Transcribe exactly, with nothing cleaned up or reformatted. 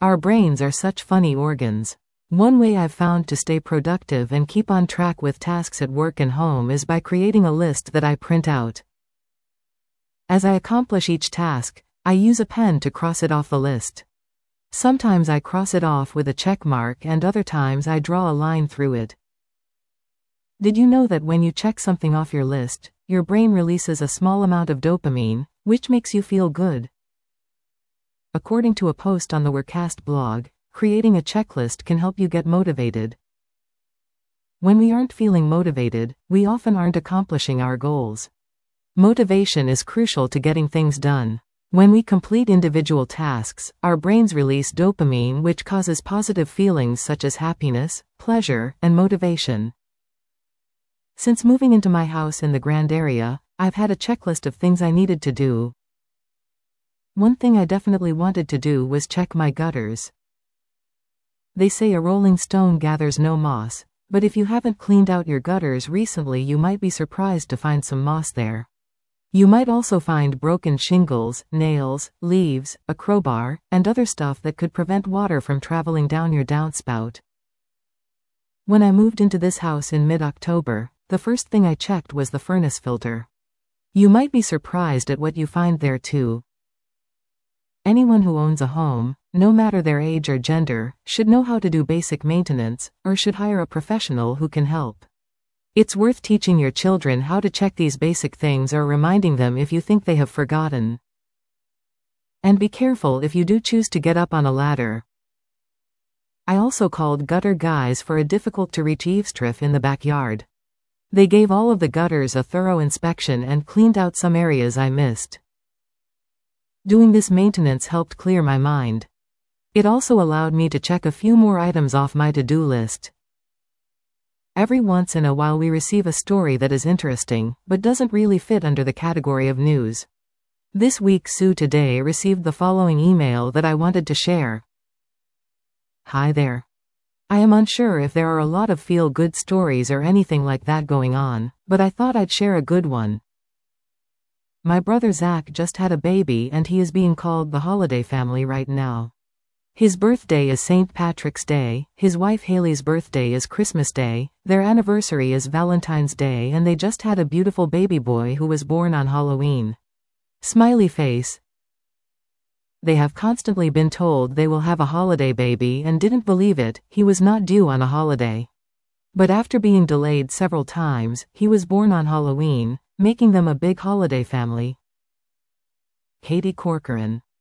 Our brains are such funny organs. One way I've found to stay productive and keep on track with tasks at work and home is by creating a list that I print out. As I accomplish each task, I use a pen to cross it off the list. Sometimes I cross it off with a check mark and other times I draw a line through it. Did you know that when you check something off your list, your brain releases a small amount of dopamine, which makes you feel good? According to a post on the Workcast blog, creating a checklist can help you get motivated. When we aren't feeling motivated, we often aren't accomplishing our goals. Motivation is crucial to getting things done. When we complete individual tasks, our brains release dopamine, which causes positive feelings such as happiness, pleasure, and motivation. Since moving into my house in the Grand area, I've had a checklist of things I needed to do. One thing I definitely wanted to do was check my gutters. They say a rolling stone gathers no moss, but if you haven't cleaned out your gutters recently, you might be surprised to find some moss there. You might also find broken shingles, nails, leaves, a crowbar, and other stuff that could prevent water from traveling down your downspout. When I moved into this house in mid-October, the first thing I checked was the furnace filter. You might be surprised at what you find there too. Anyone who owns a home, no matter their age or gender, should know how to do basic maintenance, or should hire a professional who can help. It's worth teaching your children how to check these basic things or reminding them if you think they have forgotten. And be careful if you do choose to get up on a ladder. I also called gutter guys for a difficult-to-reach eavesdrop in the backyard. They gave all of the gutters a thorough inspection and cleaned out some areas I missed. Doing this maintenance helped clear my mind. It also allowed me to check a few more items off my to-do list. Every once in a while we receive a story that is interesting, but doesn't really fit under the category of news. This week Sue Today received the following email that I wanted to share. Hi there. I am unsure if there are a lot of feel-good stories or anything like that going on, but I thought I'd share a good one. My brother Zach just had a baby and he is being called the holiday family right now. His birthday is Saint Patrick's Day, his wife Haley's birthday is Christmas Day, their anniversary is Valentine's Day, and they just had a beautiful baby boy who was born on Halloween. Smiley face. They have constantly been told they will have a holiday baby and didn't believe it. He was not due on a holiday. But after being delayed several times, he was born on Halloween, making them a big holiday family. Katie Corcoran.